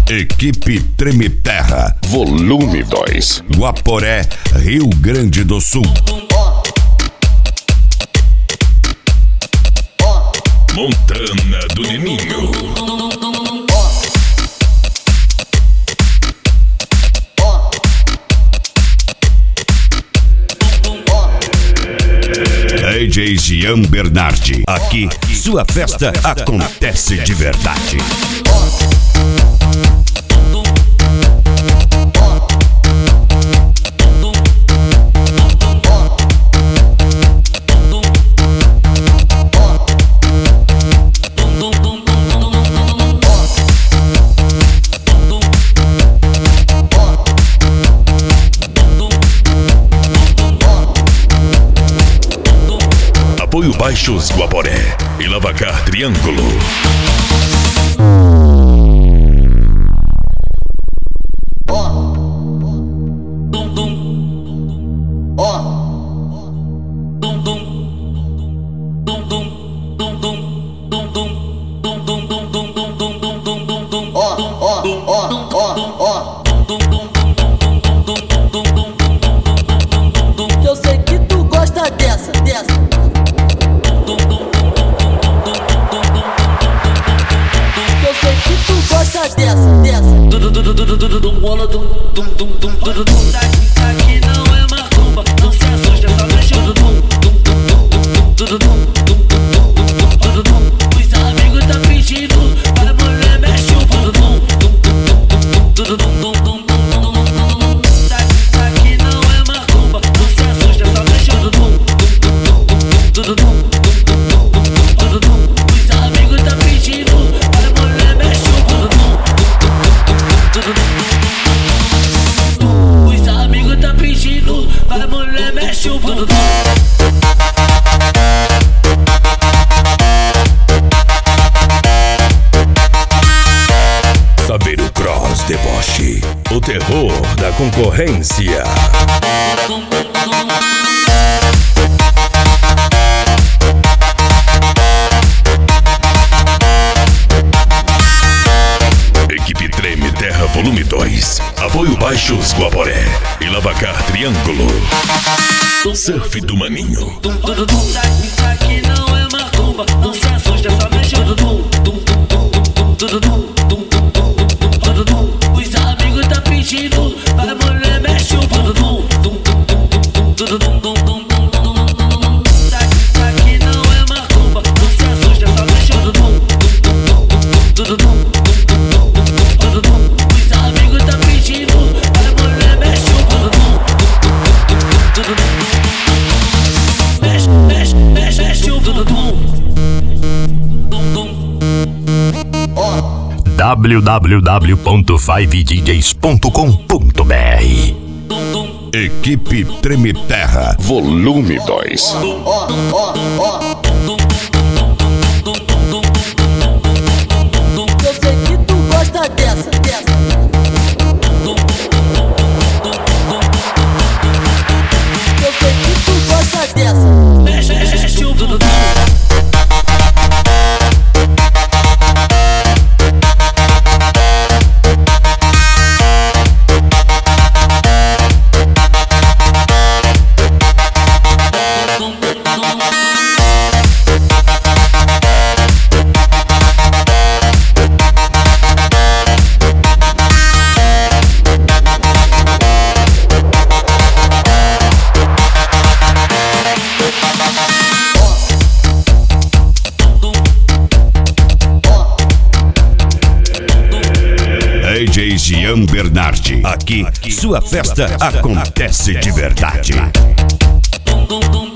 Equipe Treme Terra, Volume 2. Guaporé, Rio Grande do Sul. Montana do Neninho. DJ Jean Bernardi. Aqui, sua festa acontece de verdade. Apoio Baixos Guaporé e Lavacar Triângulo. Eu sei que tu gosta dessa. Eu sei que tu gosta dessa. Isso aqui não é macumba, não se assusta, só deixa o os amigos tá pedindo, para mulher mexe o bumbum. Isso aqui não é macumba, não se assusta, só deixa o os amigos tá pedindo, para mulher mexe o bumbum. Os amigos tá pedindo, para mulher mexe o bumbum. Saveiro Cross Deboche, o terror da concorrência. Equipe Treme Terra Volume 2. Apoio Baixos Guaporé e Lavacar Triângulo. Surf do Maninho. Isso aqui não é macumba, não se assusta, só mexe o os amigos tá pedindo, para mulher mexe o bumbum. Isso aqui não é macumba, não se assusta, só mexe o os amigos tá pedindo, para mulher mexe o bumbum. Mexe o bumbum. www.5djs.com.br. Equipe Treme Terra, Volume 2. Eu sei que tu gosta dessa. Eu sei que tu gosta dessa. Mexe o bumbum. DJ Jean Bernardi. Aqui, sua festa acontece de verdade.